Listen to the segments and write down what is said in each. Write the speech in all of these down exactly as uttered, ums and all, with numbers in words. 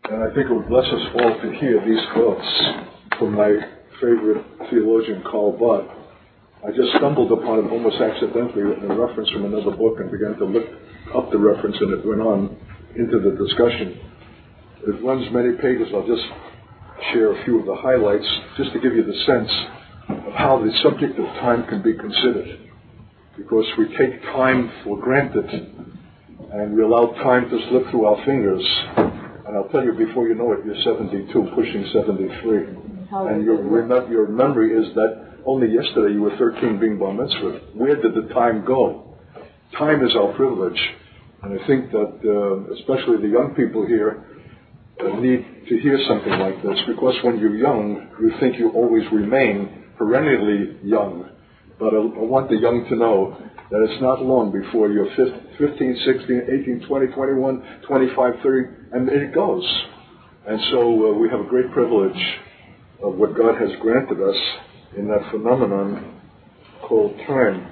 And I think it would bless us all to hear these quotes from my favorite theologian, Karl Barth. I just stumbled upon it almost accidentally in a reference from another book and began to look up the reference, and it went on into the discussion. It runs many pages. I'll just share a few of the highlights just to give you the sense of how the subject of time can be considered. Because we take time for granted and we allow time to slip through our fingers. And I'll tell you, before you know it, you're seventy-two, pushing seventy-three. And your, rem- your memory is that only yesterday you were thirteen being bar mitzvah. Where did the time go? Time is our privilege. And I think that uh, especially the young people here uh, need to hear something like this. Because when you're young, you think you always remain perennially young. But I, I want the young to know that it's not long before you're fifteen, sixteen, eighteen, twenty, twenty-one, twenty-five, thirty, and it goes. And so uh, we have a great privilege of what God has granted us in that phenomenon called time.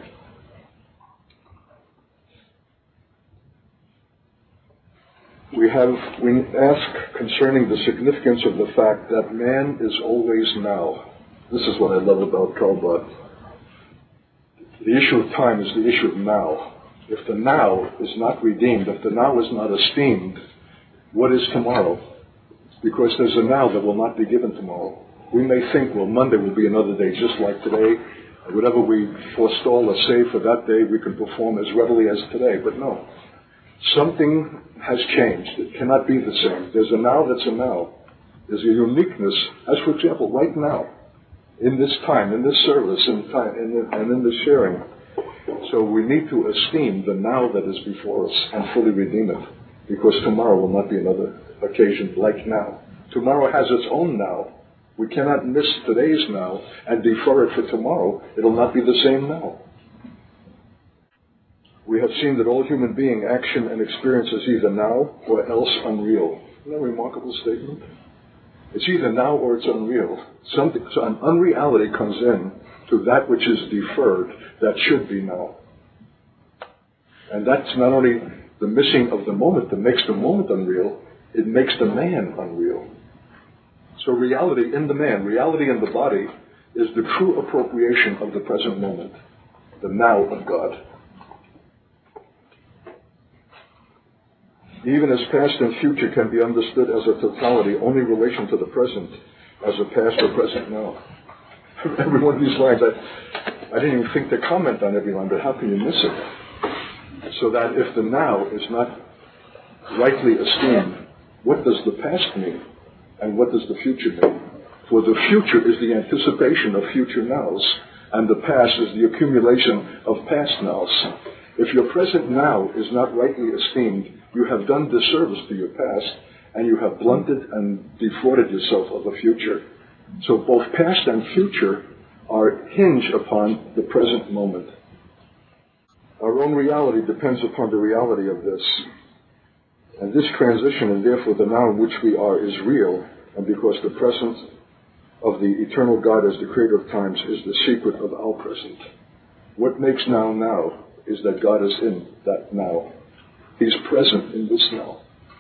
We have, we ask concerning the significance of the fact that man is always now. This is what I love about Karl Barth. The issue of time is the issue of now. If the now is not redeemed, if the now is not esteemed, what is tomorrow? Because there's a now that will not be given tomorrow. We may think, well, Monday will be another day just like today. Whatever we forestall or save for that day, we can perform as readily as today. But no. Something has changed. It cannot be the same. There's a now that's a now. There's a uniqueness, as for example, right now. In this time, in this service, in time, in the, and in this sharing. So we need to esteem the now that is before us and fully redeem it, because tomorrow will not be another occasion like now. Tomorrow has its own now. We cannot miss today's now and defer it for tomorrow. It'll not be the same now. We have seen that all human being action and experience is either now or else unreal. Isn't that a remarkable statement? It's either now or it's unreal. Something, so an unreality comes in to that which is deferred that should be now. And that's not only the missing of the moment that makes the moment unreal, it makes the man unreal. So reality in the man, reality in the body, is the true appropriation of the present moment, the now of God. Even as past and future can be understood as a totality, only relation to the present as a past or present now. Every one of these lines, I, I didn't even think to comment on every line, but how can you miss it? So that if the now is not rightly esteemed, what does the past mean? And what does the future mean? For the future is the anticipation of future nows, and the past is the accumulation of past nows. If your present now is not rightly esteemed, you have done disservice to your past, and you have blunted and defrauded yourself of the future. So both past and future are hinged upon the present moment. Our own reality depends upon the reality of this. And this transition, and therefore the now in which we are, is real, and because the presence of the eternal God as the creator of times is the secret of our present. What makes now now is that God is in that now. He's present in this now.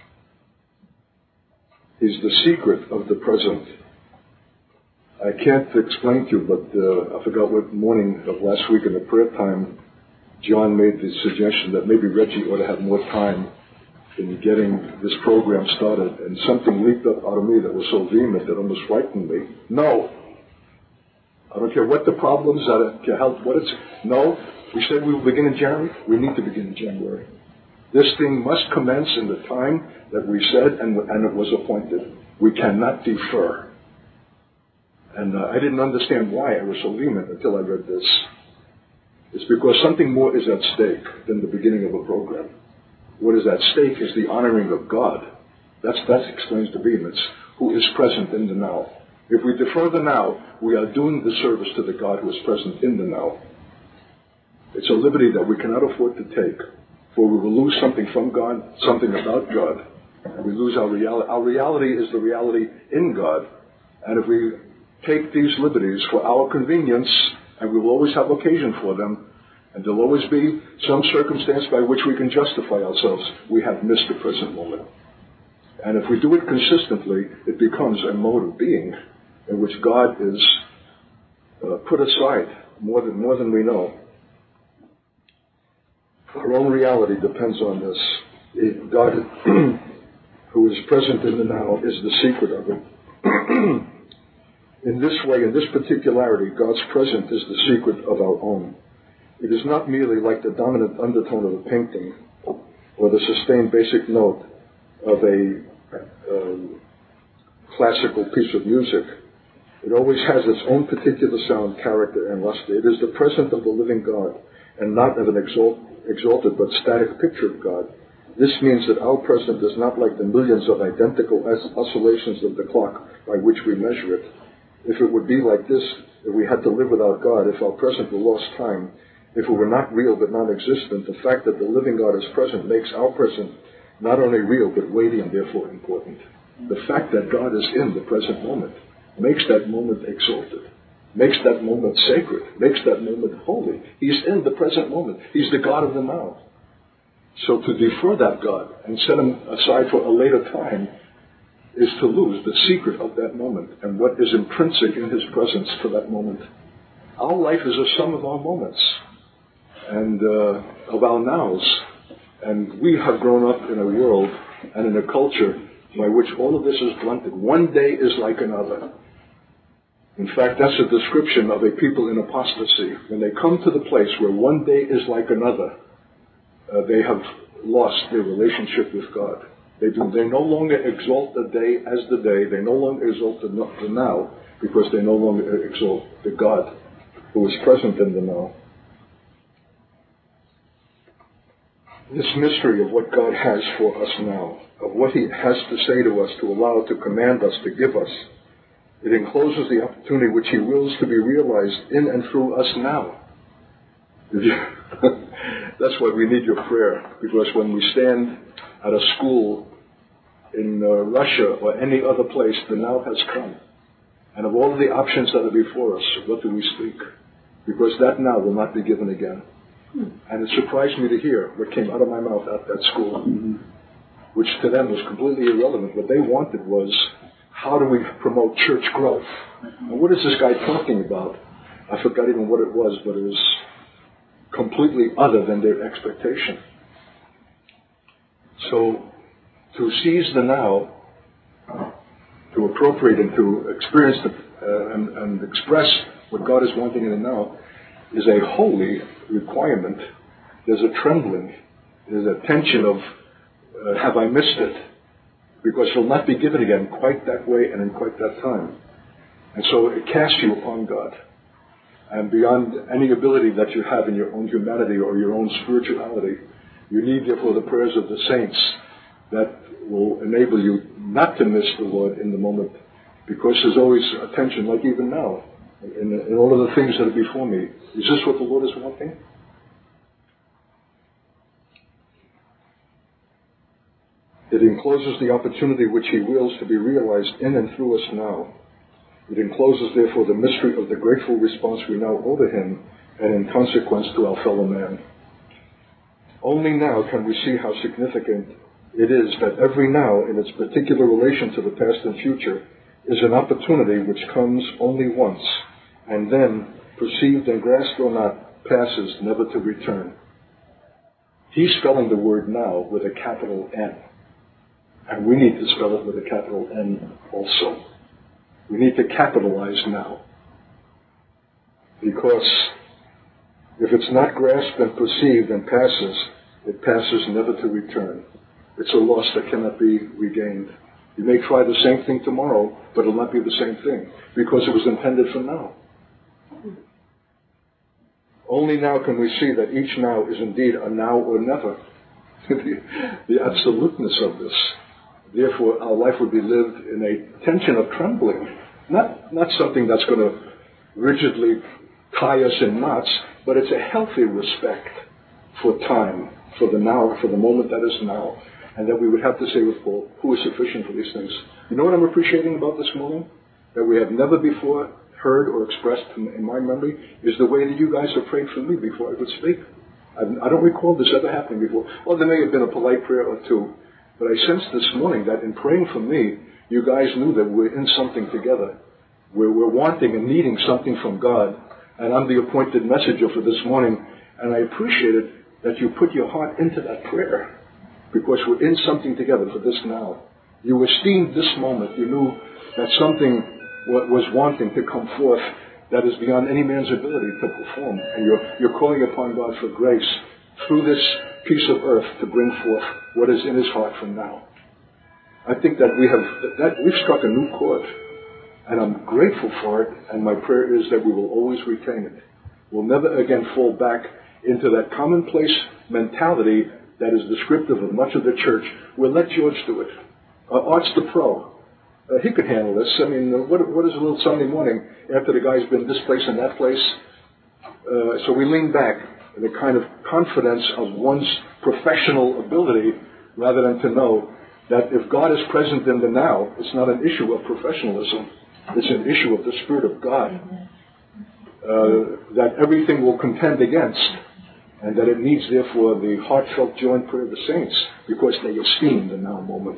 He's the secret of the present. I can't explain to you, but uh, I forgot what morning of last week in the prayer time, John made the suggestion that maybe Reggie ought to have more time in getting this program started, and something leaped up out of me that was so vehement that almost frightened me. No. I don't care what the problems, I don't care how, what it's, no. We said we will begin in January. We need to begin in January. This thing must commence in the time that we said and, and it was appointed. We cannot defer. And uh, I didn't understand why I was so vehement until I read this. It's because something more is at stake than the beginning of a program. What is at stake is the honoring of God. That's, that explains the vehemence, who is present in the now. If we defer the now, we are doing the service to the God who is present in the now. It's a liberty that we cannot afford to take, for we will lose something from God, something about God. We lose our reality. Our reality is the reality in God. And if we take these liberties for our convenience, and we will always have occasion for them, and there'll always be some circumstance by which we can justify ourselves, we have missed the present moment. And if we do it consistently, it becomes a mode of being in which God is uh, put aside more than, more than we know. Our own reality depends on this. It, God, who is present in the now, is the secret of it. In this way, in this particularity, God's presence is the secret of our own. It is not merely like the dominant undertone of a painting or the sustained basic note of a um, classical piece of music. It always has its own particular sound, character, and luster. It is the presence of the living God, and not of an exalt, exalted but static picture of God. This means that our presence is not like the millions of identical oscillations of the clock by which we measure it. If it would be like this, if we had to live without God, if our present were lost time, if it were not real but non-existent, the fact that the living God is present makes our present not only real but weighty and therefore important. The fact that God is in the present moment makes that moment exalted, makes that moment sacred, makes that moment holy. He's in the present moment. He's the God of the now. So to defer that God and set him aside for a later time is to lose the secret of that moment and what is intrinsic in his presence for that moment. Our life is a sum of our moments and uh, of our nows. And we have grown up in a world and in a culture by which all of this is blunted. One day is like another. In fact, that's a description of a people in apostasy. When they come to the place where one day is like another, uh, they have lost their relationship with God. They do. They no longer exalt the day as the day. They no longer exalt the, the now because they no longer exalt the God who is present in the now. This mystery of what God has for us now, of what he has to say to us, to allow, to command us, to give us, it encloses the opportunity which he wills to be realized in and through us now. That's why we need your prayer, because when we stand at a school in uh, Russia or any other place, the now has come. And of all of the options that are before us, what do we speak? Because that now will not be given again. And it surprised me to hear what came out of my mouth at that school, mm-hmm. which to them was completely irrelevant. What they wanted was, how do we promote church growth? And what is this guy talking about? I forgot even what it was, but it was completely other than their expectation. So, to seize the now, to appropriate and to experience the, uh, and, and express what God is wanting in the now, is a holy requirement. There's a trembling. There's a tension of, uh, have I missed it? Because it will not be given again quite that way and in quite that time. And so it casts you upon God. And beyond any ability that you have in your own humanity or your own spirituality, you need therefore the prayers of the saints that will enable you not to miss the Lord in the moment. Because there's always a tension, like even now. In, in all of the things that are before me. Is this what the Lord is wanting? It encloses the opportunity which he wills to be realized in and through us now. It encloses, therefore, the mystery of the grateful response we now owe to him and in consequence to our fellow man. Only now can we see how significant it is that every now, in its particular relation to the past and future, is an opportunity which comes only once, and then, perceived and grasped or not, passes never to return. He's spelling the word now with a capital N. And we need to spell it with a capital N also. We need to capitalize now. Because if it's not grasped and perceived and passes, it passes never to return. It's a loss that cannot be regained. You may try the same thing tomorrow, but it'll not be the same thing because it was intended for now. Only now can we see that each now is indeed a now or never. the, the absoluteness of this. Therefore, our life would be lived in a tension of trembling. Not, not something that's going to rigidly tie us in knots, but it's a healthy respect for time, for the now, for the moment that is now. And that we would have to say with Paul, who is sufficient for these things? You know what I'm appreciating about this morning? That we have never before heard or expressed in, in my memory is the way that you guys have prayed for me before I could speak. I, I don't recall this ever happening before. Well, there may have been a polite prayer or two, But I sensed this morning that in praying for me, you guys knew that we're in something together. We're, we're wanting and needing something from God. And I'm the appointed messenger for this morning. And I appreciated that you put your heart into that prayer, because we're in something together for this now. You esteemed this moment. You knew that something was wanting to come forth that is beyond any man's ability to perform. And you're, you're calling upon God for grace through this piece of earth to bring forth what is in his heart from now. I think that we have, that we've struck a new chord, and I'm grateful for it, and my prayer is that we will always retain it. We'll never again fall back into that commonplace mentality that is descriptive of much of the church. We'll let George do it. Uh, Art's the pro. Uh, he could handle this. I mean, uh, what, what is a little Sunday morning after the guy's been this place and that place? Uh, so we lean back in a kind of confidence of one's professional ability, rather than to know that if God is present in the now, it's not an issue of professionalism. It's an issue of the Spirit of God uh, that everything will contend against, and that it needs, therefore, the heartfelt joint prayer of the saints, because they esteem the now moment.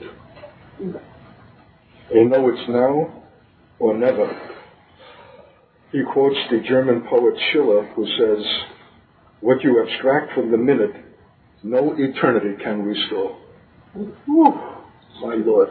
They know it's now or never. He quotes the German poet Schiller, who says, "What you abstract from the minute, no eternity can restore." Whew, my Lord.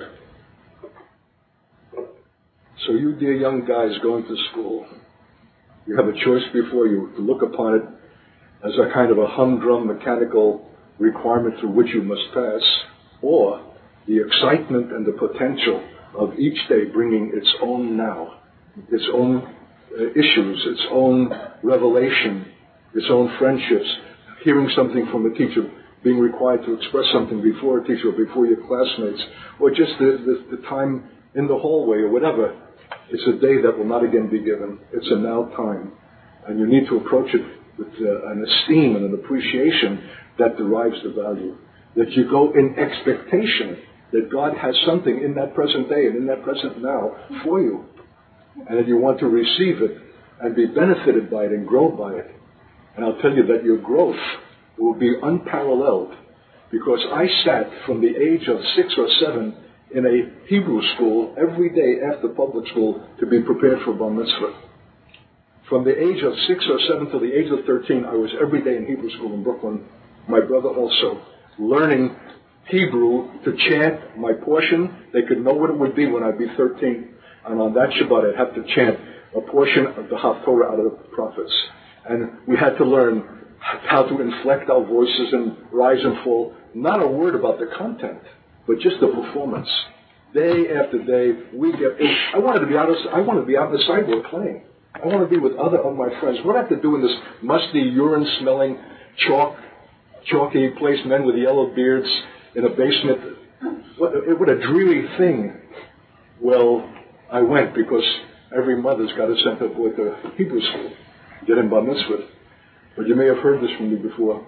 So you dear young guys going to school, you have a choice before you to look upon it as a kind of a humdrum mechanical requirement through which you must pass, or the excitement and the potential of each day bringing its own now, its own uh, issues, its own revelation, its own friendships, hearing something from a teacher, being required to express something before a teacher or before your classmates, or just the, the, the time in the hallway or whatever. It's a day that will not again be given. It's a now time. And you need to approach it with uh, an esteem and an appreciation that derives the value. That you go in expectation that God has something in that present day and in that present now for you. And that you want to receive it and be benefited by it and grow by it. And I'll tell you that your growth will be unparalleled, because I sat from the age of six or seven in a Hebrew school every day after public school to be prepared for Bar Mitzvah. From the age of six or seven to the age of thirteen, I was every day in Hebrew school in Brooklyn. My brother also, learning Hebrew to chant my portion. They could know what it would be when I'd be thirteen. And on that Shabbat, I'd have to chant a portion of the Haftorah out of the prophets. And we had to learn how to inflect our voices and rise and fall. Not a word about the content, but just the performance. Day after day, week after week. I wanted to be out. Of, I wanted to be out on the sidewalk playing. I want to be with other of my friends. What I have to do in this musty, urine-smelling, chalk, chalky place, men with yellow beards in a basement? What, what a dreary thing. Well, I went because every mother's got to send her boy to Hebrew school, get him bar mitzvah. But you may have heard this from me before.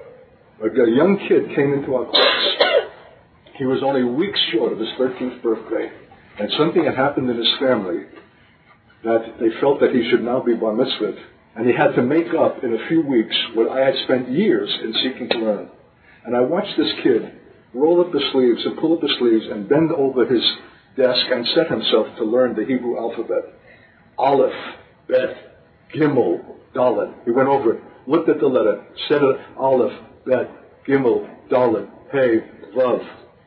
A young kid came into our class. He was only weeks short of his thirteenth birthday, and something had happened in his family that they felt that he should now be bar mitzvahed, and he had to make up in a few weeks what I had spent years in seeking to learn. And I watched this kid roll up the sleeves and pull up the sleeves and bend over his desk and set himself to learn the Hebrew alphabet. Aleph, Bet, Gimel, Dalet. He went over it, looked at the letter, said it, Aleph, Bet, Gimel, Dalet, Hey, Vav.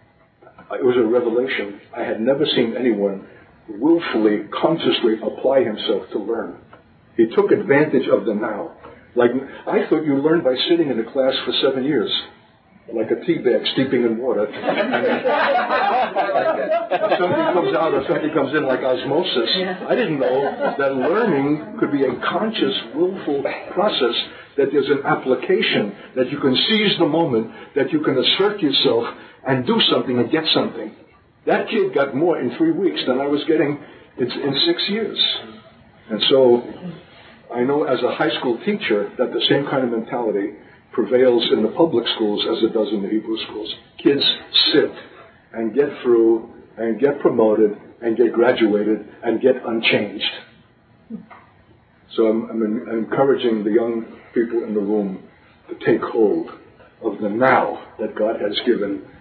It was a revelation. I had never seen anyone willfully, consciously apply himself to learn. He took advantage of the now. Like, I thought you learned by sitting in a class for seven years, like a tea bag steeping in water. And something comes out or something comes in like osmosis. I didn't know that learning could be a conscious, willful process, that there's an application, that you can seize the moment, that you can assert yourself and do something and get something. That kid got more in three weeks than I was getting in, in six years. And so I know as a high school teacher that the same kind of mentality prevails in the public schools as it does in the Hebrew schools. Kids sit and get through and get promoted and get graduated and get unchanged. So I'm, I'm encouraging the young people in the room to take hold of the now that God has given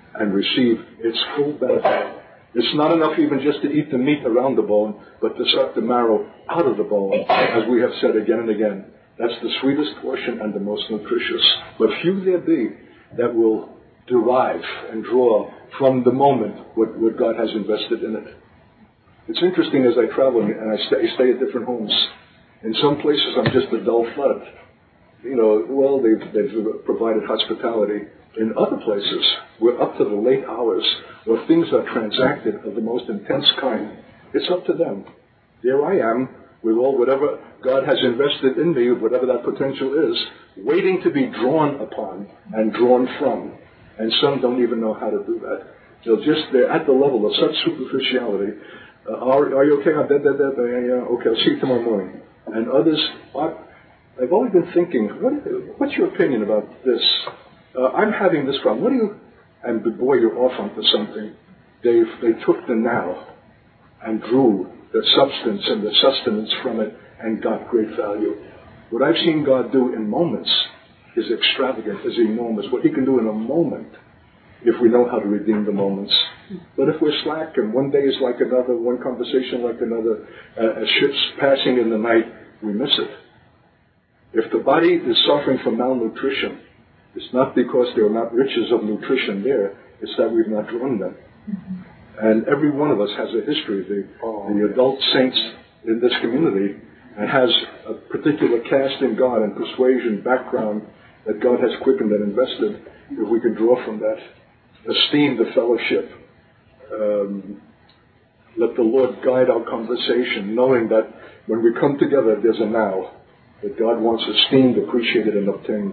and receive its full benefit. It's not enough even just to eat the meat around the bone, but to suck the marrow out of the bone, as we have said again and again. That's the sweetest portion and the most nutritious. But few there be that will derive and draw from the moment what, what God has invested in it. It's interesting as I travel and I stay, stay at different homes. In some places I'm just a dull flood. You know, well, they've, they've provided hospitality. In other places, we're up to the late hours where things are transacted of the most intense kind. It's up to them. There I am with all whatever God has invested in me, whatever that potential is, waiting to be drawn upon and drawn from. And some don't even know how to do that. They'll just, they're at the level of such superficiality. Uh, are, are you okay? I'm dead, dead, dead. Yeah, yeah. Okay, I'll see you tomorrow morning. And others, are, I've always been thinking, what, what's your opinion about this? Uh, I'm having this problem. What do you, and boy, you're off onto something. They've, they took the now and drew the substance and the sustenance from it and got great value. What I've seen God do in moments is extravagant, is enormous. What he can do in a moment, if we know how to redeem the moments. But if we're slack and one day is like another, one conversation like another, uh, as ships passing in the night, we miss it. If the body is suffering from malnutrition, it's not because there are not riches of nutrition there, it's that we've not drawn them. Mm-hmm. And every one of us has a history. The, oh. the adult saints in this community and has a particular cast in God and persuasion background that God has quickened and invested. If we can draw from that, esteem the fellowship. Um, let the Lord guide our conversation, knowing that when we come together, there's a now that God wants esteemed, appreciated, and obtained.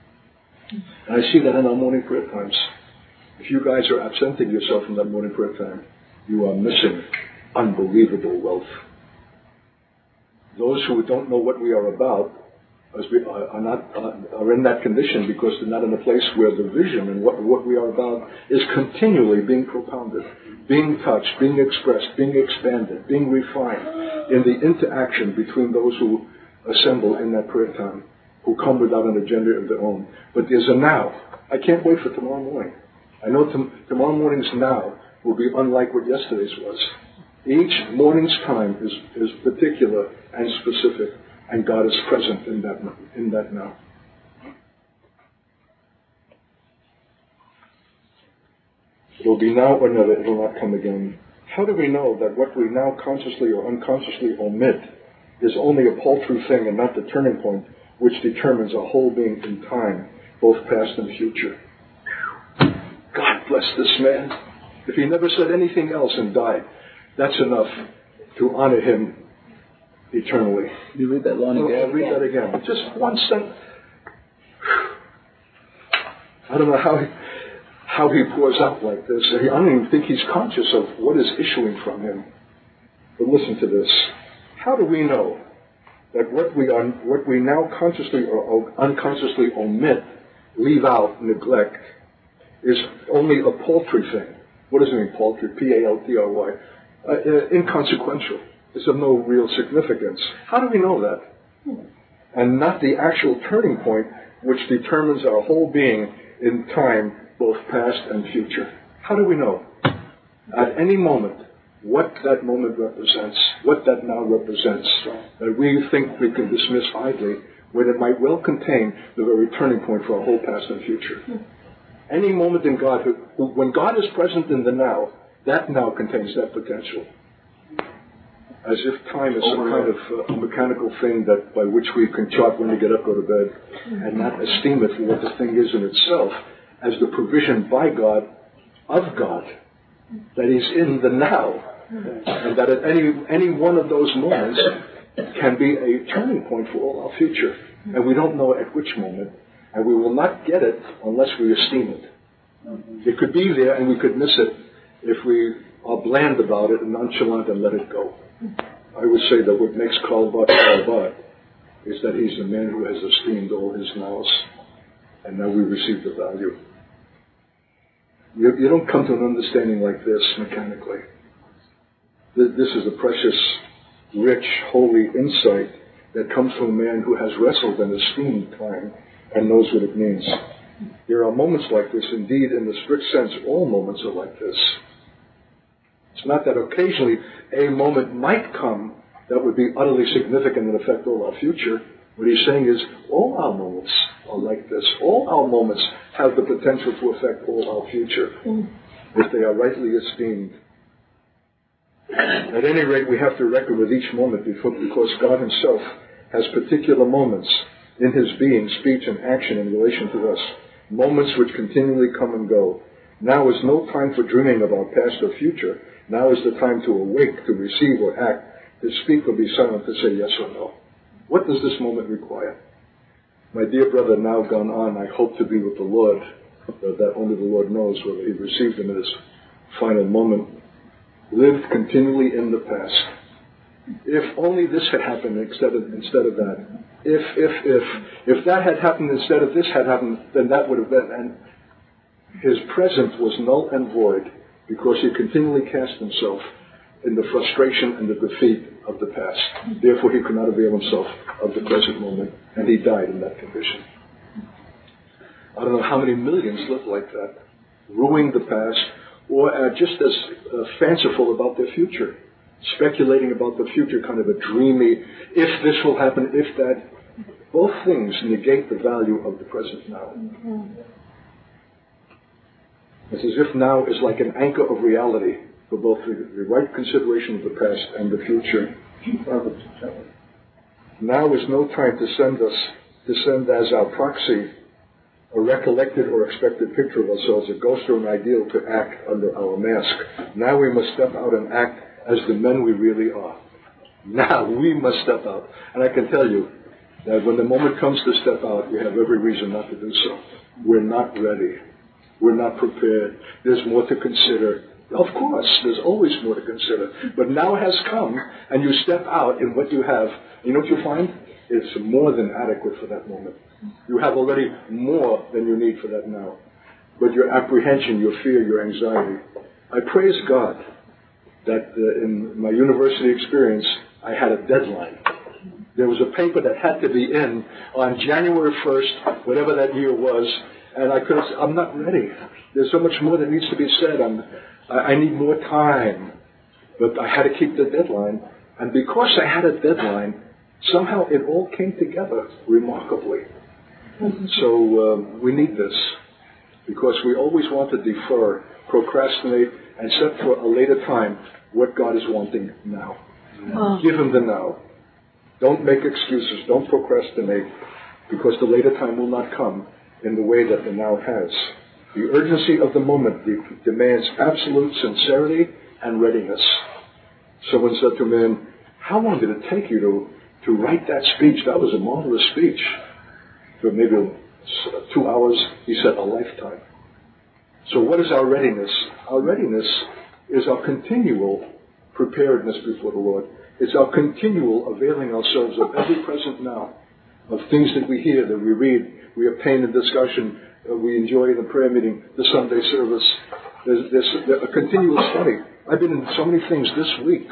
And I see that in our morning prayer times. If you guys are absenting yourself from that morning prayer time, you are missing unbelievable wealth. Those who don't know what we are about as we are, are not uh, are in that condition because they're not in a place where the vision and what, what we are about is continually being propounded, being touched, being expressed, being expanded, being refined in the interaction between those who assemble in that prayer time, who come without an agenda of their own. But there's a now. I can't wait for tomorrow morning. I know t- tomorrow morning's now will be unlike what yesterday's was. Each morning's time is, is particular and specific, and God is present in that, in that now. It will be now or never, it will not come again. How do we know that what we now consciously or unconsciously omit is only a paltry thing and not the turning point which determines our whole being in time, both past and future? God bless this man. If he never said anything else and died, that's enough to honor him eternally. You read that line again? I'll read that again. Just one sentence. I don't know how he, how he pours out like this. I don't even think he's conscious of what is issuing from him. But listen to this. How do we know that what we are, what we now consciously or unconsciously omit, leave out, neglect, is only a paltry thing? What does it mean, paltry? P A L T R Y. Uh, uh, inconsequential. It's of no real significance. How do we know that? And not the actual turning point which determines our whole being in time, both past and future. How do we know? At any moment, what that moment represents, what that now represents, that we think we can dismiss idly, when it might well contain the very turning point for our whole past and future. Any moment in God, when God is present in the now, that now contains that potential. As if time is some kind of uh, mechanical thing that by which we can chart when we get up, go to bed, and not esteem it for what the thing is in itself, as the provision by God of God, that is in the now, and that at any any one of those moments can be a turning point for all our future, and we don't know at which moment, and we will not get it unless we esteem it. It could be there, and we could miss it if we are bland about it and nonchalant and let it go. I would say that what makes Karl Barth Karl Barth is that he's the man who has esteemed all his nows, and now we receive the value. You, you don't come to an understanding like this mechanically. This is a precious, rich, holy insight that comes from a man who has wrestled and esteemed time and knows what it means. There are moments like this. Indeed, in the strict sense, all moments are like this. It's not that occasionally a moment might come that would be utterly significant and affect all our future. What he's saying is all our moments are like this. All our moments have the potential to affect all our future if they are rightly esteemed. At any rate, we have to reckon with each moment because God himself has particular moments in his being, speech, and action in relation to us. Moments which continually come and go. Now is no time for dreaming about past or future. Now is the time to awake, to receive or act, to speak or be silent, to say yes or no. What does this moment require? My dear brother, now gone on, I hope to be with the Lord, but that only the Lord knows whether he received him in his final moment, lived continually in the past. If only this had happened instead of, instead of that. If, if, if, if that had happened instead of this had happened, then that would have been. And his present was null and void because he continually cast himself in the frustration and the defeat of the past. Therefore, he could not avail himself of the present moment, and he died in that condition. I don't know how many millions live like that, ruining the past, or uh, just as uh, fanciful about their future, speculating about the future, kind of a dreamy, if this will happen, if that. Both things negate the value of the present now. It's as if now is like an anchor of reality for both the, the right consideration of the past and the future. Now is no time to send us, to send as our proxy a recollected or expected picture of ourselves, a ghost or an ideal to act under our mask. Now we must step out and act as the men we really are. Now we must step out. And I can tell you that when the moment comes to step out, we have every reason not to do so. We're not ready. We're not prepared. There's more to consider. Of course, there's always more to consider. But now has come, and you step out in what you have. You know what you find? It's more than adequate for that moment. You have already more than you need for that now. But your apprehension, your fear, your anxiety. I praise God that uh, in my university experience, I had a deadline. There was a paper that had to be in on January first, whatever that year was, and I could have said, I'm not ready. There's so much more that needs to be said. I'm, I need more time. But I had to keep the deadline. And because I had a deadline, somehow it all came together remarkably. So um, we need this because we always want to defer, procrastinate, and set for a later time what God is wanting now. Oh. Give him the now. Don't make excuses. Don't procrastinate because the later time will not come in the way that the now has. The urgency of the moment de- demands absolute sincerity and readiness. Someone said to a man, how long did it take you to, to write that speech? That was a marvelous speech. For maybe two hours, he said, a lifetime. So what is our readiness? Our readiness is our continual preparedness before the Lord. It's our continual availing ourselves of every present now, of things that we hear, that we read, we obtain in discussion, uh, we enjoy in the prayer meeting, the Sunday service. There's, there's a continual study. I've been in so many things this week,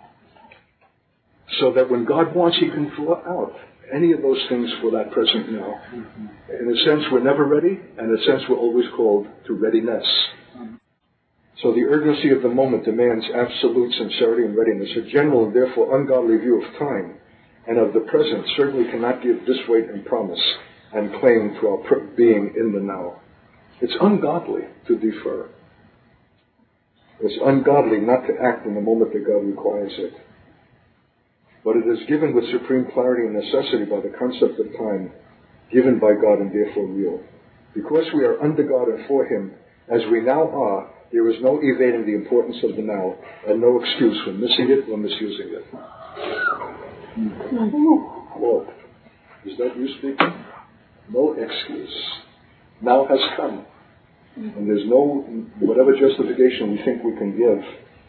so that when God wants, he can draw out any of those things for that present now. In a sense, we're never ready, and in a sense, we're always called to readiness. So the urgency of the moment demands absolute sincerity and readiness. A general and therefore ungodly view of time and of the present certainly cannot give this weight and promise and claim to our being in the now. It's ungodly to defer. It's ungodly not to act in the moment that God requires it. But it is given with supreme clarity and necessity by the concept of time, given by God and therefore real. Because we are under God and for him, as we now are, there is no evading the importance of the now, and no excuse for missing it or misusing it. Mm-hmm. Lord, is that you speaking? No excuse. Now has come. And there's no, whatever justification we think we can give,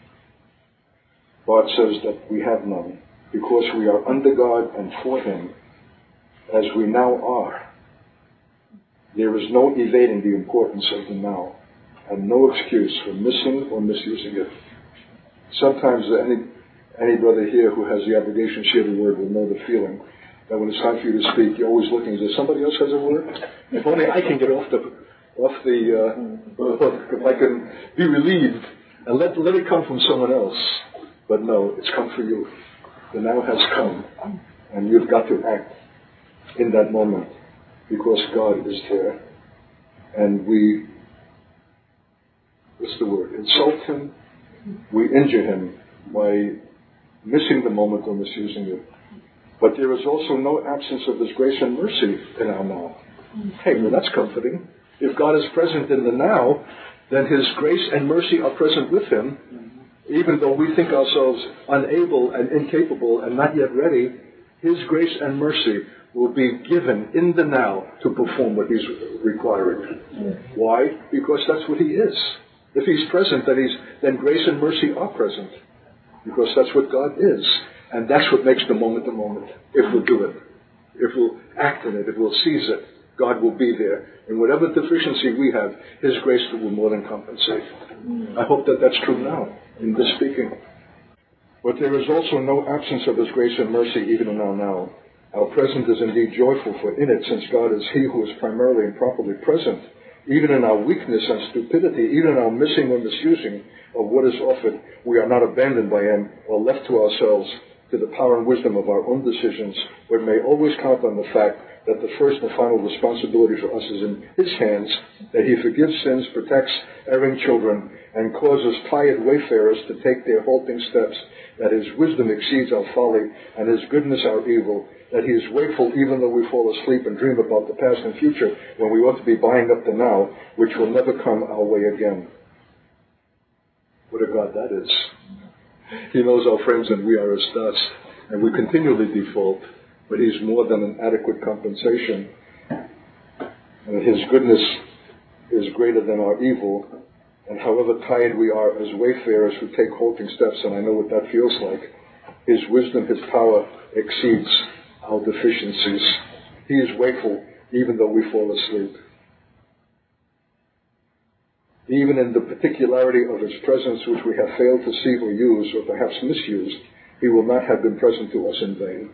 God says that we have none. Because we are under God and for him, as we now are, there is no evading the importance of the now, and no excuse for missing or misusing it. Sometimes any any brother here who has the obligation to share the word will know the feeling that when it's time for you to speak, you're always looking, is there somebody else has a word? If only I can get off the, off the, uh, if I can be relieved and let, let it come from someone else. But no, it's come for you. The now has come, and you've got to act in that moment because God is there. And we, what's the word, insult him, we injure him by missing the moment or misusing it. But there is also no absence of his grace and mercy in our now. Hey, well, that's comforting. If God is present in the now, then his grace and mercy are present with him. Even though we think ourselves unable and incapable and not yet ready, his grace and mercy will be given in the now to perform what he's requiring. Why? Because that's what he is. If he's present, then, he's, then grace and mercy are present. Because that's what God is. And that's what makes the moment the moment. If we'll do it. If we'll act in it. If we'll seize it. God will be there. And whatever deficiency we have, his grace will more than compensate. I hope that that's true now, in this speaking. But there is also no absence of his grace and mercy even in our now. Our present is indeed joyful, for in it, since God is he who is primarily and properly present, even in our weakness and stupidity, even in our missing or misusing of what is offered, we are not abandoned by him or left to ourselves, to the power and wisdom of our own decisions, but may always count on the fact that the first and final responsibility for us is in his hands, that he forgives sins, protects erring children, and causes tired wayfarers to take their halting steps, that his wisdom exceeds our folly, and his goodness our evil, that he is wakeful even though we fall asleep and dream about the past and future, when we ought to be buying up the now, which will never come our way again. What a God that is. He knows our frames and we are as dust, and we continually default, but he's more than an adequate compensation. And his goodness is greater than our evil, and however tired we are as wayfarers who take halting steps, and I know what that feels like, his wisdom, his power exceeds our deficiencies. He is wakeful even though we fall asleep. Even in the particularity of his presence, which we have failed to see or use, or perhaps misused, he will not have been present to us in vain.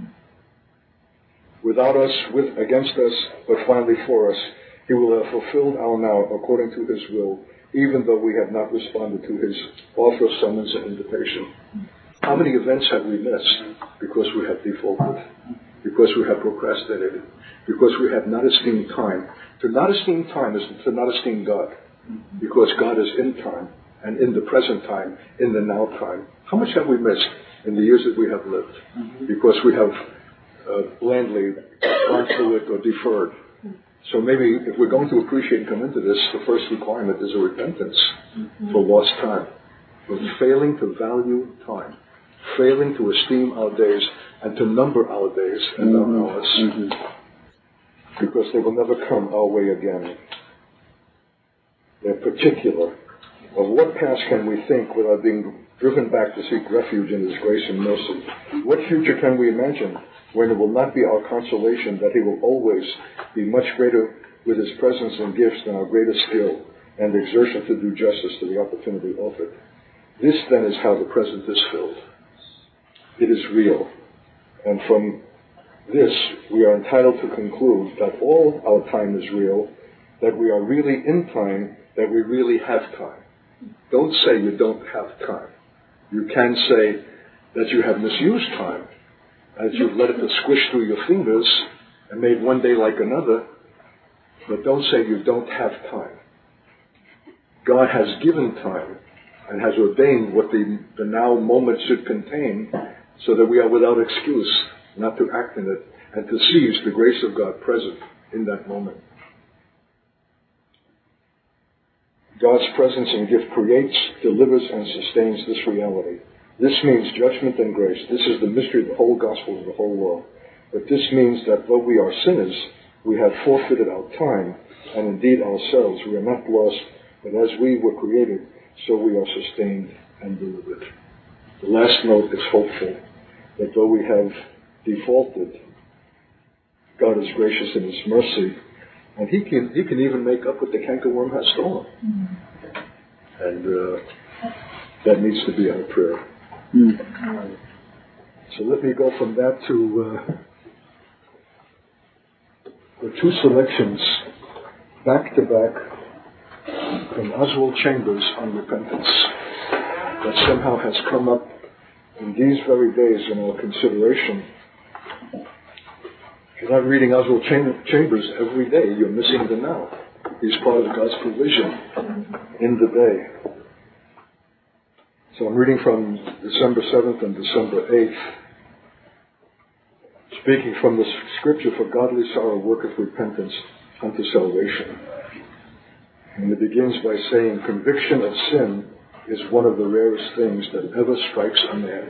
Without us, with, against us, but finally for us, he will have fulfilled our now according to his will, even though we have not responded to his offer, summons, and invitation. How many events have we missed because we have defaulted, because we have procrastinated, because we have not esteemed time? To not esteem time is to not esteem God. Because God is in time, and in the present time, in the now time. How much have we missed in the years that we have lived? Mm-hmm. Because we have uh, blandly gone through it or deferred. So maybe if we're going to appreciate and come into this, the first requirement is a repentance mm-hmm. for lost time. For failing to value time. Failing to esteem our days and to number our days and mm-hmm. our hours. Mm-hmm. Because they will never come our way again. They're particular. Of what past can we think without being driven back to seek refuge in his grace and mercy? What future can we imagine when it will not be our consolation that he will always be much greater with his presence and gifts than our greatest skill and exertion to do justice to the opportunity offered? This then is how the present is filled. It is real. And from this we are entitled to conclude that all our time is real, that we are really in time, that we really have time. Don't say you don't have time. You can say that you have misused time, as you've let it squish through your fingers and made one day like another, but don't say you don't have time. God has given time and has ordained what the, the now moment should contain so that we are without excuse not to act in it and to seize the grace of God present in that moment. God's presence and gift creates, delivers, and sustains this reality. This means judgment and grace. This is the mystery of the whole gospel of the whole world. But this means that though we are sinners, we have forfeited our time, and indeed ourselves. We are not lost, but as we were created, so we are sustained and delivered. The last note is hopeful, that though we have defaulted, God is gracious in his mercy, and he can he can even make up what the cankerworm has stolen. Mm-hmm. And uh, that needs to be our prayer. Mm-hmm. So let me go from that to uh, two selections back to back from Oswald Chambers on repentance that somehow has come up in these very days in our consideration. If you're not reading Oswald Chambers every day, you're missing the now. He's part of God's provision in the day. So I'm reading from December seventh and December eighth. Speaking from the scripture, for godly sorrow worketh repentance unto salvation. And it begins by saying, conviction of sin is one of the rarest things that ever strikes a man.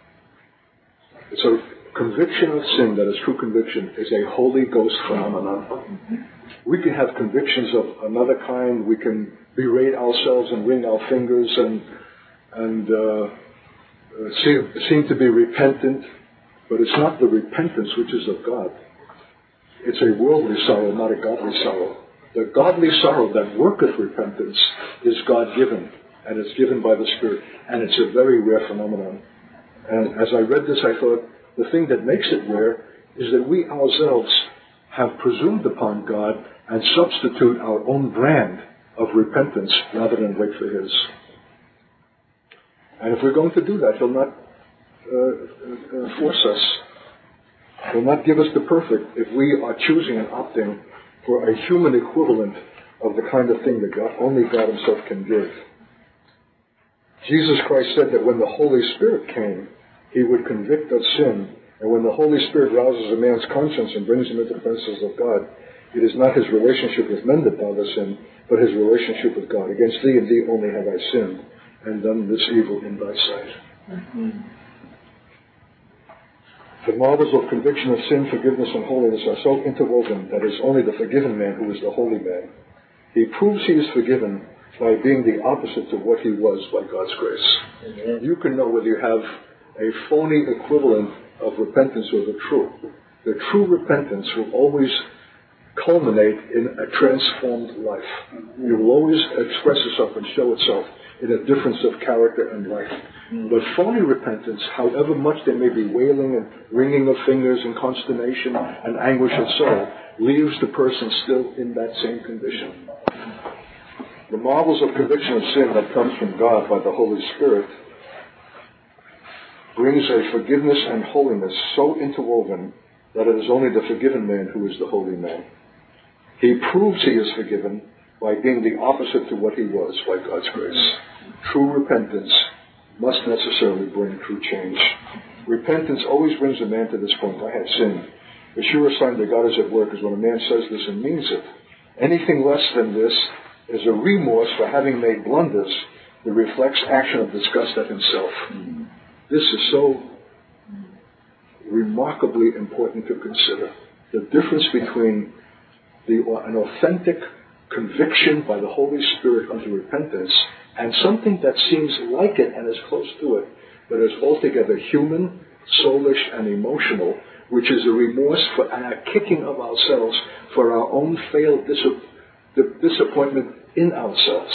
So conviction of sin, that is true conviction, is a Holy Ghost phenomenon. We can have convictions of another kind. We can berate ourselves and wring our fingers and and uh, seem, seem to be repentant, but it's not the repentance which is of God. It's a worldly sorrow, not a godly sorrow. The godly sorrow that worketh repentance is God-given, and it's given by the Spirit, and it's a very rare phenomenon. And as I read this, I thought, the thing that makes it rare is that we ourselves have presumed upon God and substitute our own brand of repentance rather than wait for His. And if we're going to do that, He'll not uh, uh, force us. He'll not give us the perfect if we are choosing and opting for a human equivalent of the kind of thing that God, only God Himself can give. Jesus Christ said that when the Holy Spirit came, He would convict of sin. And when the Holy Spirit rouses a man's conscience and brings him into the presence of God, it is not his relationship with men that bothers him, but his relationship with God. Against thee and thee only have I sinned, and done this evil in thy sight. Mm-hmm. The marvels of conviction of sin, forgiveness, and holiness are so interwoven that it is only the forgiven man who is the holy man. He proves he is forgiven by being the opposite to what he was by God's grace. Mm-hmm. You can know whether you have a phony equivalent of repentance or the true. The true repentance will always culminate in a transformed life. It will always express itself and show itself in a difference of character and life. But phony repentance, however much there may be wailing and wringing of fingers and consternation and anguish of soul, leaves the person still in that same condition. The marvels of conviction of sin that comes from God by the Holy Spirit brings a forgiveness and holiness so interwoven that it is only the forgiven man who is the holy man. He proves he is forgiven by being the opposite to what he was by God's grace. True repentance must necessarily bring true change. Repentance always brings a man to this point: I have sinned. The surest sign that God is at work is when a man says this and means it. Anything less than this is a remorse for having made blunders that reflects action of disgust at himself. This is so remarkably important to consider. The difference between the, an authentic conviction by the Holy Spirit unto repentance and something that seems like it and is close to it, but is altogether human, soulish, and emotional, which is a remorse for and a kicking of ourselves for our own failed dis- disappointment in ourselves.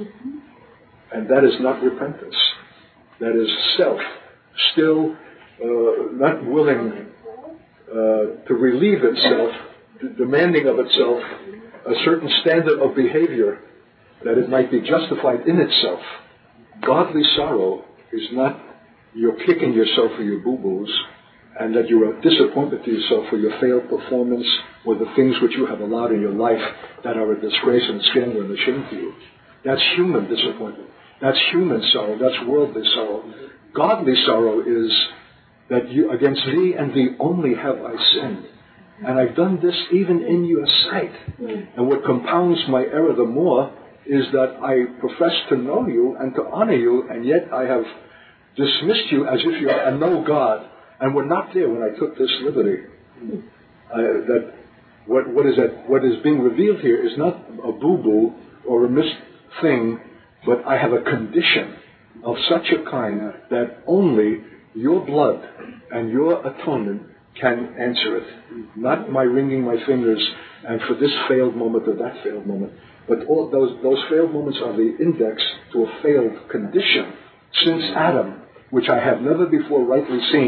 And that is not repentance. That is self, still uh, not willing uh, to relieve itself, demanding of itself a certain standard of behavior that it might be justified in itself. Godly sorrow is not you're kicking yourself for your boo-boos and that you are disappointed to yourself for your failed performance or the things which you have allowed in your life that are a disgrace and scandal and a shame to you. That's human disappointment. That's human sorrow. That's worldly sorrow. Godly sorrow is that you, against thee and thee only have I sinned. And I've done this even in your sight. And what compounds my error the more is that I profess to know you and to honor you, and yet I have dismissed you as if you are a no God, and were not there when I took this liberty. Uh, that what, what is that? What is being revealed here is not a boo-boo or a missed thing, but I have a condition of such a kind that only your blood and your atonement can answer it. Not my wringing my fingers and for this failed moment or that failed moment, but all those those failed moments are the index to a failed condition since Adam, which I have never before rightly seen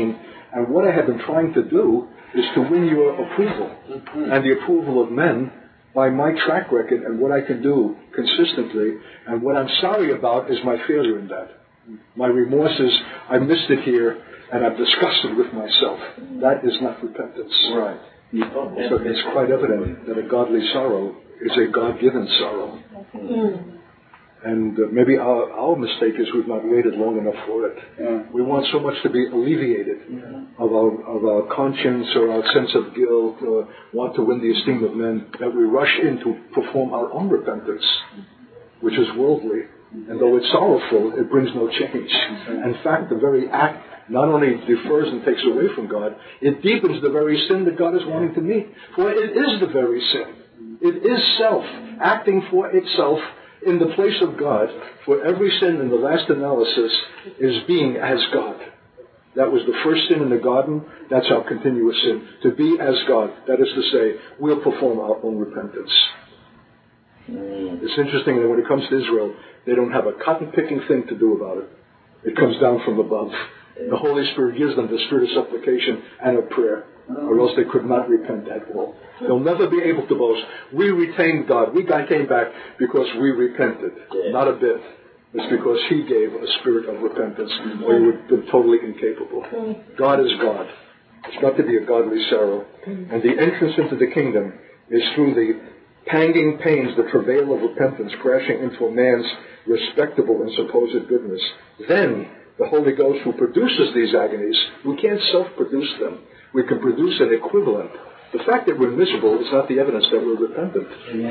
And what I have been trying to do is to win your approval and the approval of men by my track record and what I can do consistently. And what I'm sorry about is my failure in that. My remorse is I missed it here and I'm disgusted with myself. That is not repentance. Right. So it's quite evident that a godly sorrow is a God-given sorrow. Mm. And uh, maybe our, our mistake is we've not waited long enough for it. Yeah. We want so much to be alleviated yeah. of our of our conscience or our sense of guilt, or want to win the esteem of men, that we rush in to perform our own repentance, which is worldly. And though it's sorrowful, it brings no change. In fact, the very act not only defers and takes away from God, it deepens the very sin that God is wanting to meet. For it is the very sin. It is self, acting for itself in the place of God. For every sin in the last analysis is being as God. That was the first sin in the garden. That's our continuous sin. To be as God. That is to say, we'll perform our own repentance. It's interesting that when it comes to Israel, they don't have a cotton-picking thing to do about it. It comes down from above. The Holy Spirit gives them the spirit of supplication and of prayer, or else they could not repent at all. They'll never be able to boast. We retained God. We got came back because we repented. Not a bit. It's because He gave a spirit of repentance, or you would have been totally incapable. God is God. It's got to be a godly sorrow. And the entrance into the kingdom is through the panging pains, the travail of repentance, crashing into a man's respectable and supposed goodness. Then the Holy Ghost, who produces these agonies, we can't self-produce them. We can produce an equivalent. The fact that we're miserable is not the evidence that we're repentant.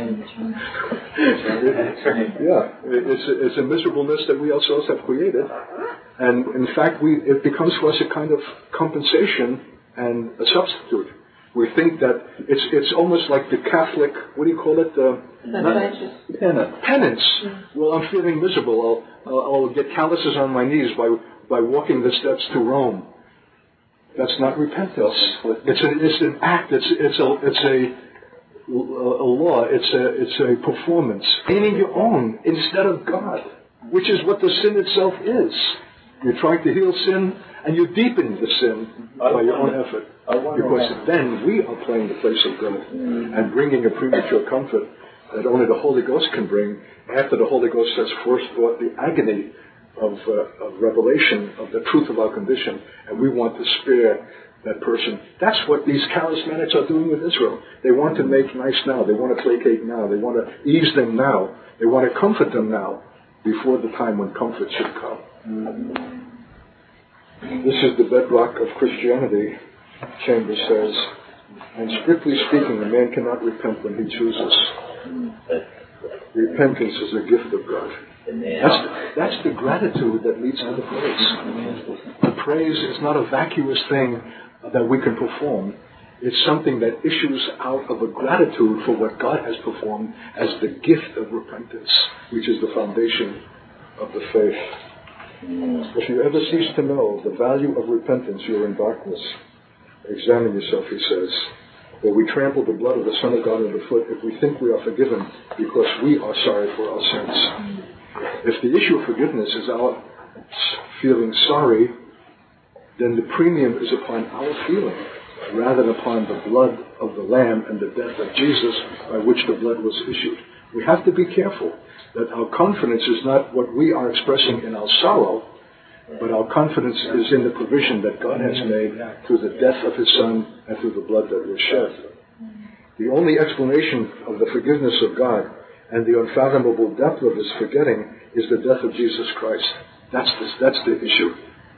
Yeah, it's a, it's a miserableness that we ourselves have created. And in fact, we it becomes for us a kind of compensation and a substitute. We think that it's it's almost like the Catholic, what do you call it? Uh, penance. Penance. Yeah. Well, I'm feeling miserable. I'll, uh, I'll get calluses on my knees by by walking the steps to Rome. That's not repentance. It's a, it's an act. It's it's a it's a, a law. It's a it's a performance. Gaining your own instead of God, which is what the sin itself is. You're trying to heal sin, and you deepen the sin by your own effort. Because then we are playing the place of God and bringing a premature comfort that only the Holy Ghost can bring after the Holy Ghost has first brought the agony of, uh, of revelation of the truth of our condition, and we want to spare that person. That's what these charismatics are doing with Israel. They want to make nice now. They want to placate now. They want to ease them now. They want to comfort them now before the time when comfort should come. This is the bedrock of Christianity, Chambers says, and strictly speaking, a man cannot repent when he chooses. Repentance is a gift of God. That's, that's the gratitude that leads to the praise. The praise is not a vacuous thing that we can perform. It's something that issues out of a gratitude for what God has performed as the gift of repentance, which is the foundation of the faith. If you ever cease to know the value of repentance, you're in darkness. Examine yourself, he says. For we trample the blood of the Son of God underfoot if we think we are forgiven because we are sorry for our sins. If the issue of forgiveness is our feeling sorry, then the premium is upon our feeling rather than upon the blood of the Lamb and the death of Jesus by which the blood was issued. We have to be careful that our confidence is not what we are expressing in our sorrow, but our confidence is in the provision that God has made through the death of His Son and through the blood that was shed. The only explanation of the forgiveness of God and the unfathomable depth of His forgetting is the death of Jesus Christ. That's the, that's the issue.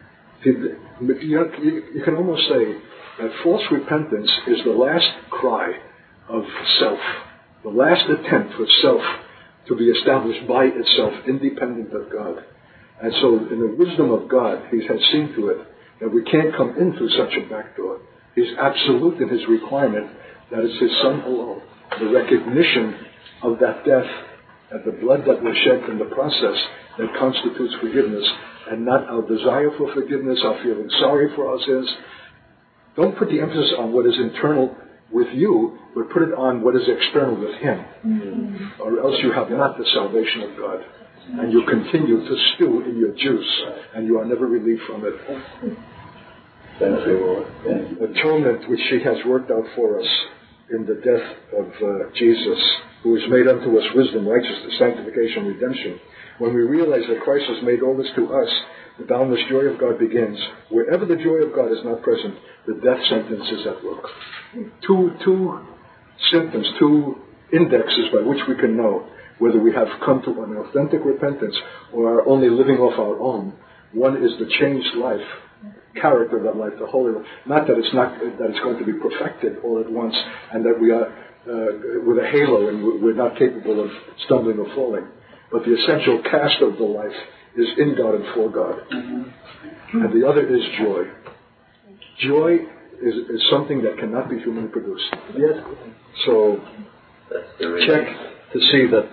You can almost say that false repentance is the last cry of self, the last attempt for self to be established by itself, independent of God. And so in the wisdom of God, He has seen to it that we can't come in through such a back door. He's absolute in His requirement that it's His Son alone. The recognition of that death and the blood that was shed in the process that constitutes forgiveness, and not our desire for forgiveness, our feeling sorry for our sins. Don't put the emphasis on what is internal with you, but put it on what is external with Him. Mm-hmm. Or else you have not the salvation of God. And you continue to stew in your juice, and you are never relieved from it. Thank you, Lord. Thank you. Atonement which he has worked out for us in the death of uh, Jesus, who has made unto us wisdom, righteousness, sanctification, redemption. When we realize that Christ has made all this to us, the boundless joy of God begins. Wherever the joy of God is not present, the death sentence is at work. Two, two symptoms, two indexes by which we can know whether we have come to an authentic repentance or are only living off our own. One is the changed life, character of that life, the holy life. Not that it's not that it's going to be perfected all at once, and that we are uh, with a halo and we're not capable of stumbling or falling. But the essential cast of the life is in God and for God. Mm-hmm. And the other is joy. Joy is, is something that cannot be humanly produced. Yes. So check to see that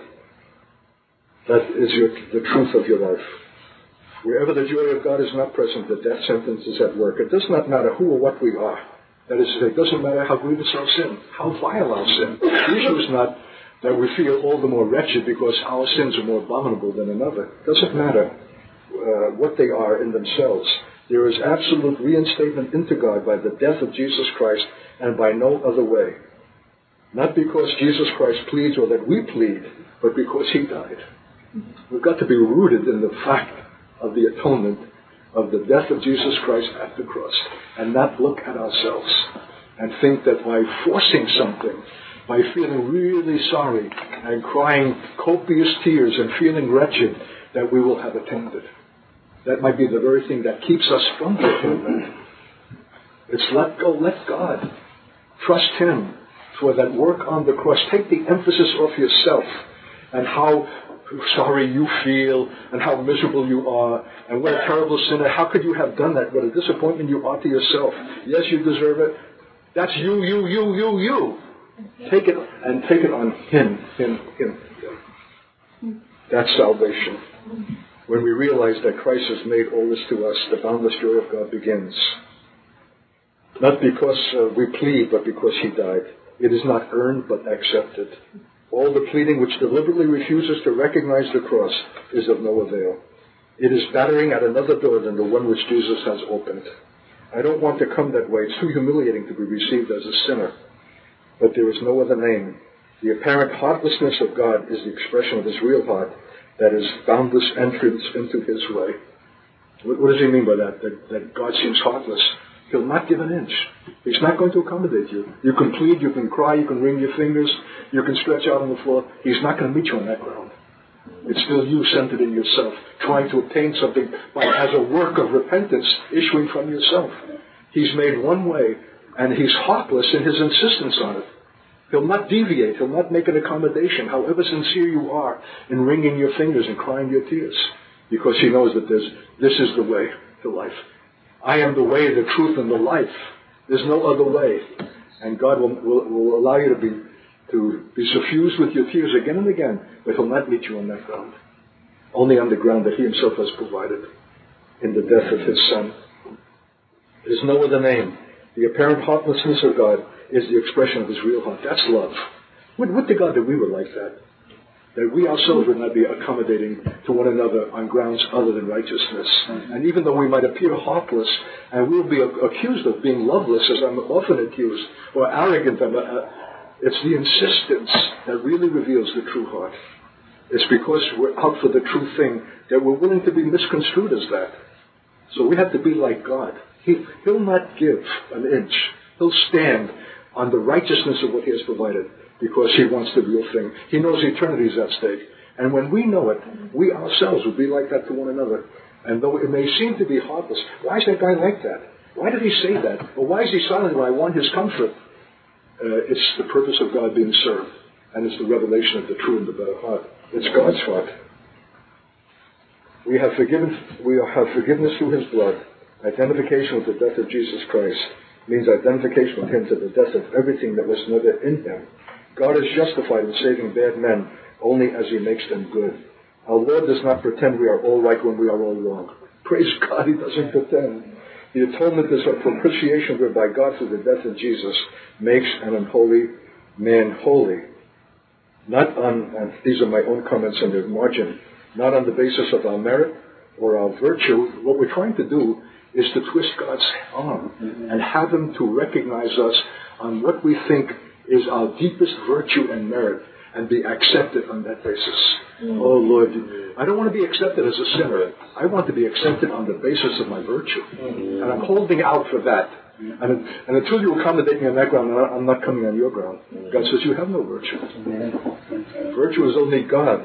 that is your, the truth of your life. Wherever the joy of God is not present, the death sentence is at work. It does not matter who or what we are. That is to say, it doesn't matter how grievous our sin, how vile our sin. The issue is not that we feel all the more wretched because our sins are more abominable than another. It doesn't matter uh, what they are in themselves. There is absolute reinstatement into God by the death of Jesus Christ and by no other way. Not because Jesus Christ pleads or that we plead, but because he died. We've got to be rooted in the fact of the atonement of the death of Jesus Christ at the cross and not look at ourselves and think that by forcing something, by feeling really sorry and crying copious tears and feeling wretched, that we will have attained it. That might be the very thing that keeps us from the atonement. It's let go, let God. Trust him for that work on the cross. Take the emphasis off yourself and how sorry you feel and how miserable you are and what a terrible sinner. How could you have done that? What a disappointment you are to yourself. Yes, you deserve it. That's you, you, you, you, you. Take it and take it on him, him, him. That's salvation. When we realize that Christ has made all this to us, the boundless joy of God begins. Not because uh, we plead, but because he died. It is not earned, but accepted. All the pleading which deliberately refuses to recognize the cross is of no avail. It is battering at another door than the one which Jesus has opened. I don't want to come that way. It's too humiliating to be received as a sinner. But there is no other name. The apparent heartlessness of God is the expression of his real heart, that is boundless entrance into his way. What, what does he mean by that? that? That God seems heartless. He'll not give an inch. He's not going to accommodate you. You can plead, you can cry, you can wring your fingers, you can stretch out on the floor. He's not going to meet you on that ground. It's still you centered in yourself, trying to obtain something by, as a work of repentance issuing from yourself. He's made one way, and he's heartless in his insistence on it. He'll not deviate. He'll not make an accommodation, however sincere you are in wringing your fingers and crying your tears, because he knows that there's, this is the way to life. I am the way, the truth, and the life. There's no other way. And God will, will, will allow you to be to be suffused with your tears again and again, but he'll not meet you on that ground. Only on the ground that he himself has provided in the death of his Son. There's no other name. The apparent heartlessness of God is the expression of his real heart. That's love. Would, would to God that we were like that. That we ourselves would not be accommodating to one another on grounds other than righteousness. And even though we might appear heartless, and we'll be accused of being loveless, as I'm often accused, or arrogant, I'm a, it's the insistence that really reveals the true heart. It's because we're out for the true thing that we're willing to be misconstrued as that. So we have to be like God. He, he'll not give an inch. He'll stand on the righteousness of what he has provided because he wants the real thing. He knows eternity is at stake. And when we know it, we ourselves will be like that to one another. And though it may seem to be heartless, why is that guy like that? Why did he say that? Or why is he silent when I want his comfort? Uh, it's the purpose of God being served. And it's the revelation of the true and the better heart. It's God's heart. We have forgiven, we have forgiveness through his blood. Identification with the death of Jesus Christ means identification with him to the death of everything that was never in him. God is justified in saving bad men only as he makes them good. Our Lord does not pretend we are all right when we are all wrong. Praise God, he doesn't pretend. The atonement is a propitiation whereby God, through the death of Jesus, makes an unholy man holy. Not on, and these are my own comments in the margin, not on the basis of our merit or our virtue. What we're trying to do is to twist God's arm and have him to recognize us on what we think is our deepest virtue and merit and be accepted on that basis. Mm. Oh, Lord, I don't want to be accepted as a sinner. I want to be accepted on the basis of my virtue. Mm. And I'm holding out for that. And, and until you accommodate me on that ground, I'm not coming on your ground. God says, you have no virtue. Mm. Virtue is only God.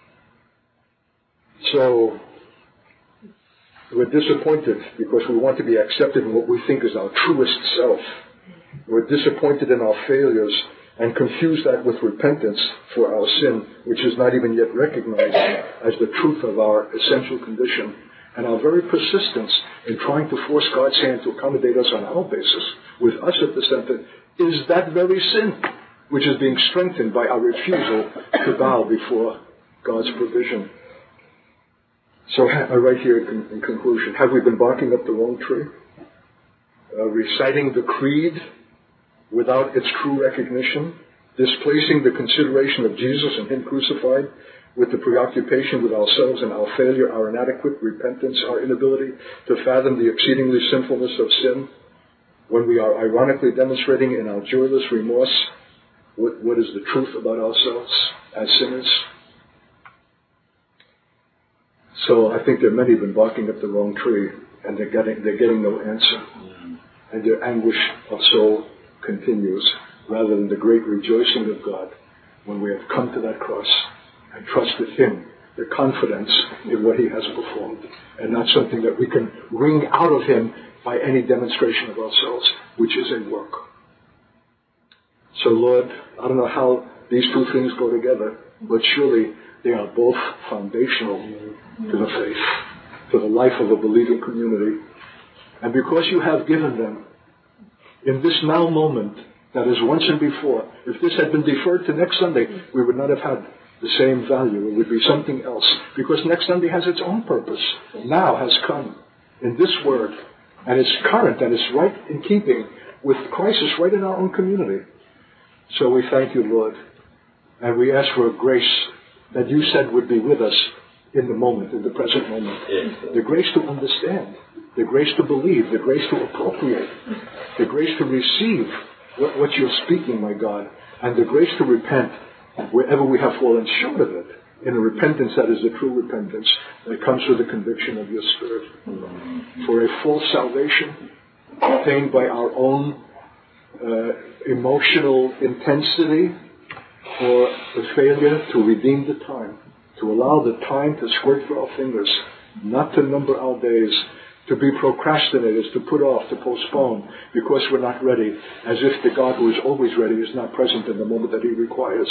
So, we're disappointed because we want to be accepted in what we think is our truest self. We're disappointed in our failures and confuse that with repentance for our sin, which is not even yet recognized as the truth of our essential condition. And our very persistence in trying to force God's hand to accommodate us on our basis, with us at the center, is that very sin, which is being strengthened by our refusal to bow before God's provision. So I write here in, in conclusion, have we been barking up the wrong tree? Uh, reciting the creed without its true recognition, displacing the consideration of Jesus and him crucified with the preoccupation with ourselves and our failure, our inadequate repentance, our inability to fathom the exceedingly sinfulness of sin, when we are ironically demonstrating in our joyless remorse what, what is the truth about ourselves as sinners. So I think there are many who've been barking up the wrong tree, and they're getting, they're getting no answer. And their anguish of soul continues, rather than the great rejoicing of God when we have come to that cross and trusted him, the confidence in what he has performed, and not something that we can wring out of him by any demonstration of ourselves, which is a work. So Lord, I don't know how these two things go together, but surely they are both foundational to the faith, to the life of a believing community. And because you have given them in this now moment that is once and before, if this had been deferred to next Sunday, we would not have had the same value. It would be something else. Because next Sunday has its own purpose. Now has come in this word. And it's current and it's right in keeping with crisis right in our own community. So we thank you, Lord. And we ask for a grace that you said would be with us in the moment, in the present moment. The grace to understand, the grace to believe, the grace to appropriate, the grace to receive what, what you're speaking, my God, and the grace to repent wherever we have fallen short of it, in a repentance that is the true repentance that comes through the conviction of your Spirit. For a false salvation obtained by our own uh, emotional intensity, or the failure to redeem the time, to allow the time to squirt through our fingers, not to number our days, to be procrastinators, to put off, to postpone, because we're not ready, as if the God who is always ready is not present in the moment that he requires.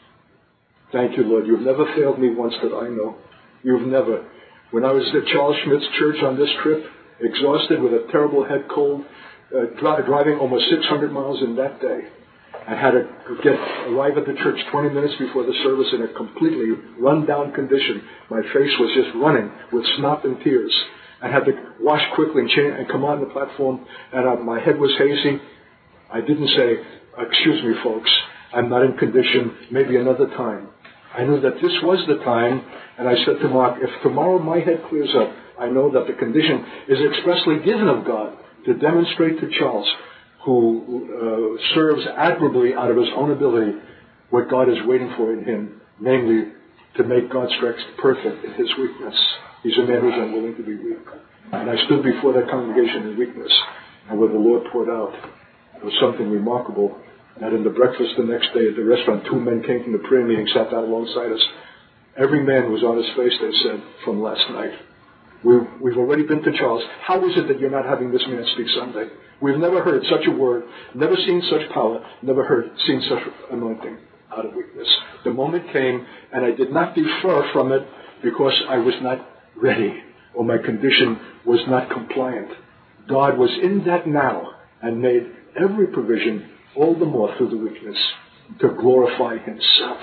Thank you, Lord. You've never failed me once that I know. You've never. When I was at Charles Schmidt's church on this trip, exhausted with a terrible head cold, uh, dri- driving almost six hundred miles in that day, I had to get arrive at the church twenty minutes before the service in a completely run-down condition. My face was just running with snot and tears. I had to wash quickly and, change, and come on the platform, and uh, my head was hazy. I didn't say, excuse me, folks, I'm not in condition, maybe another time. I knew that this was the time, and I said to Mark, if tomorrow my head clears up, I know that the condition is expressly given of God to demonstrate to Charles, who uh, serves admirably out of his own ability, what God is waiting for in him, namely to make God's strength perfect in his weakness. He's a man who's unwilling to be weak. And I stood before that congregation in weakness, and what the Lord poured out was something remarkable. That in the breakfast the next day at the restaurant, two men came from the prayer meeting, sat down alongside us. Every man was on his face, they said, from last night. We've, we've already been to Charles. How is it that you're not having this man speak Sunday? We've never heard such a word, never seen such power, never heard, seen such anointing out of weakness. The moment came, and I did not defer from it because I was not ready, or my condition was not compliant. God was in that now and made every provision, all the more through the weakness, to glorify himself.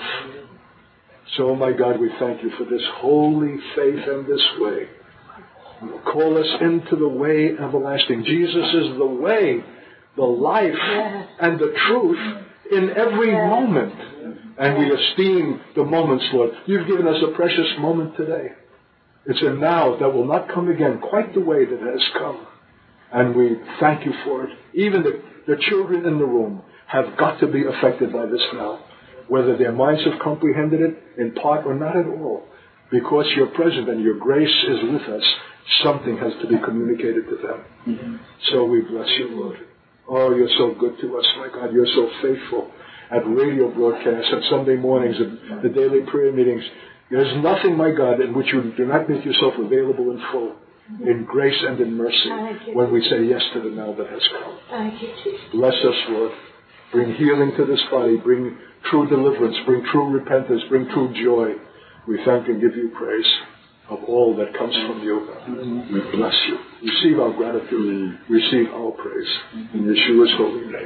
So, my God, we thank you for this holy faith and this way. Call us into the way everlasting. Jesus is the way, the life, and the truth in every moment. And we esteem the moments, Lord. You've given us a precious moment today. It's a now that will not come again quite the way that it has come. And we thank you for it. Even the, the children in the room have got to be affected by this now. Whether their minds have comprehended it in part or not at all. Because you're present and your grace is with us, something has to be communicated to them. Mm-hmm. So we bless you, Lord. Oh, you're so good to us, my God. You're so faithful at radio broadcasts, at Sunday mornings, at the daily prayer meetings. There's nothing, my God, in which you do not make yourself available in full, in grace and in mercy, when we say yes to the now that has come. Thank you, Jesus. Bless us, Lord. Bring healing to this body. Bring true deliverance. Bring true repentance. Bring true joy. We thank and give you praise of all that comes from you. We bless you. Receive our gratitude. Receive our praise. In Yeshua's holy name.